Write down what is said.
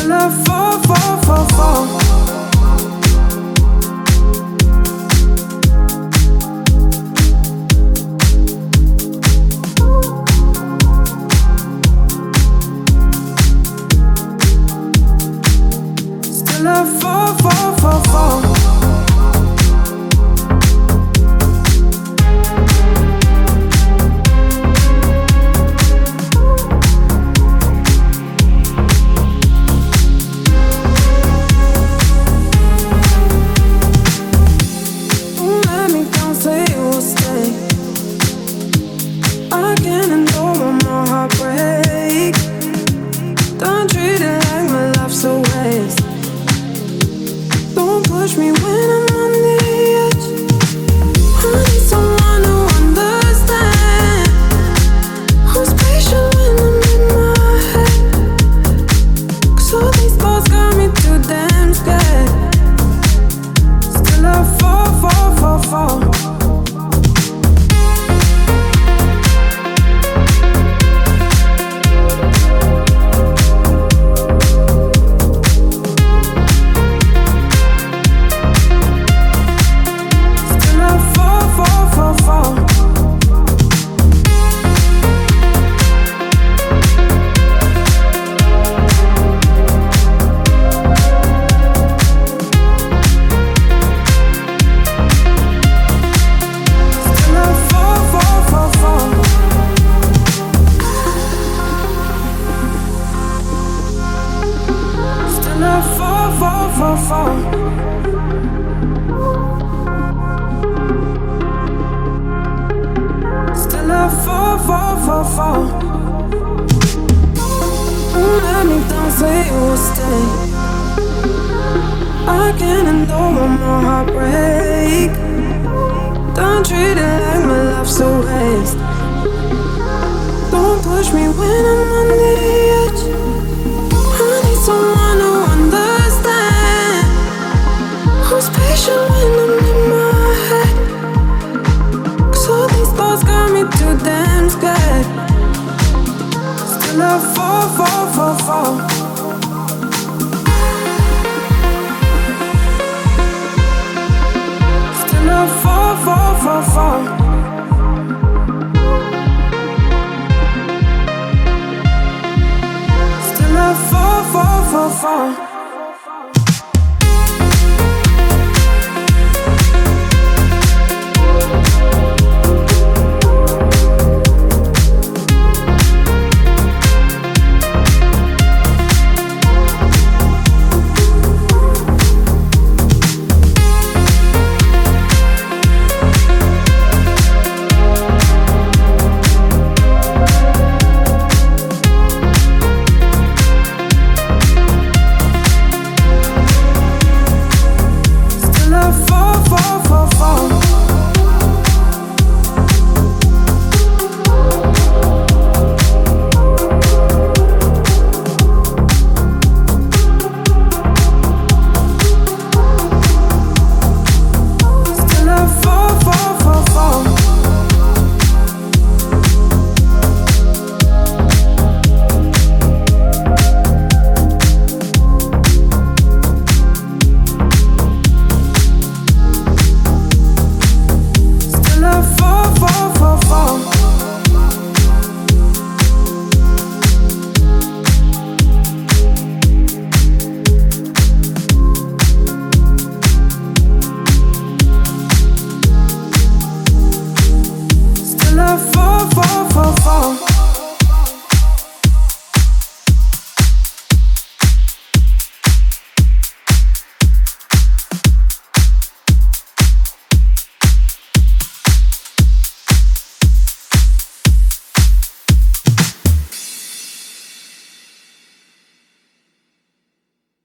Still a fall, fall, fall, fall. Still a fall, fall, fall, fall. Push me when I'm on the edge. I need someone who understands, who's patient when I'm in my head. 'Cause all these thoughts got me too damn scared. Still I fall, fall, fall, fall. Fall, fall, fall, fall. Still I fall, fall, fall, fall. Let me down, say you will stay. I can't endure one more heartbreak. Don't treat it like my life's a waste. Don't push me when I'm on the edge. I need someone who understands, who's patient when I'm in my head. 'Cause all these thoughts got me too damn scared. Still I fall, fall, fall, fall. Still I fall, fall, fall, fall. Still I fall, fall, fall, fall.